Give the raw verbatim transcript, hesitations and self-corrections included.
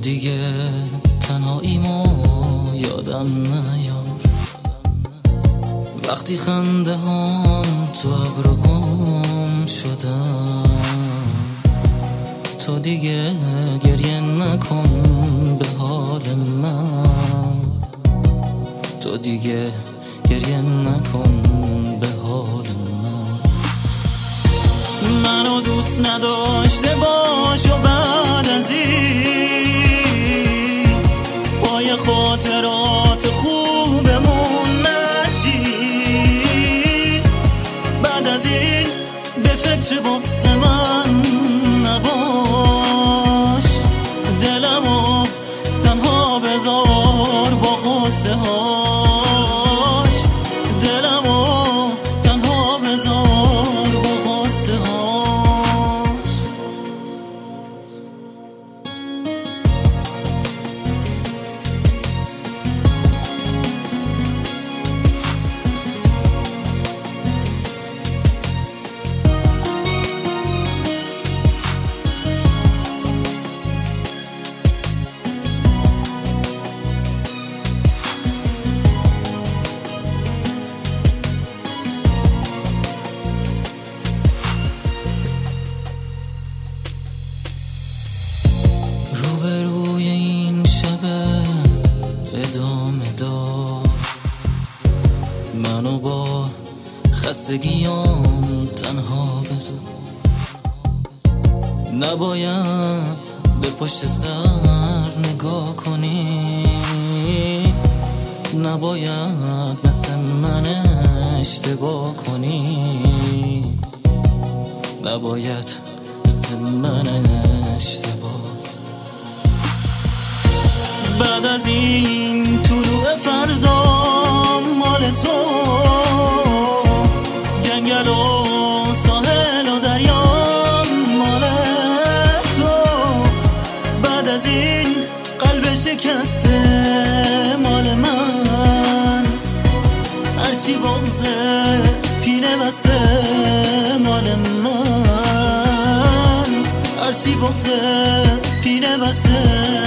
دیگه تنهاییمو یادم نیار، وقتی خنده هم تو ابرو گم شدم. تو دیگه گریه نکن به حال من، تو دیگه گریه نکن به حال من. منو دوست نداشته باش و بعد از این با یه خاطرات خوبمون نشی، بعد از این به فکر بغض من نباش. دلمو تنها بذار با قصه هاش، دلمو تنها بذار با قصه هاش. روبروی این شب ادامه دار، منو با خستگیام تنها بذار. نباید به پشت سر نگاه کنی، نباید مثل من اشتباه کنی، نباید مثل من اشتباه. بعد از این طلوع فردا مال تو، جنگل و ساحل و دریا مال تو. بعد از این قلب شکسته مال من، هرچی بغضه پینه بسته مال من، هرچی بغضه پینه بسته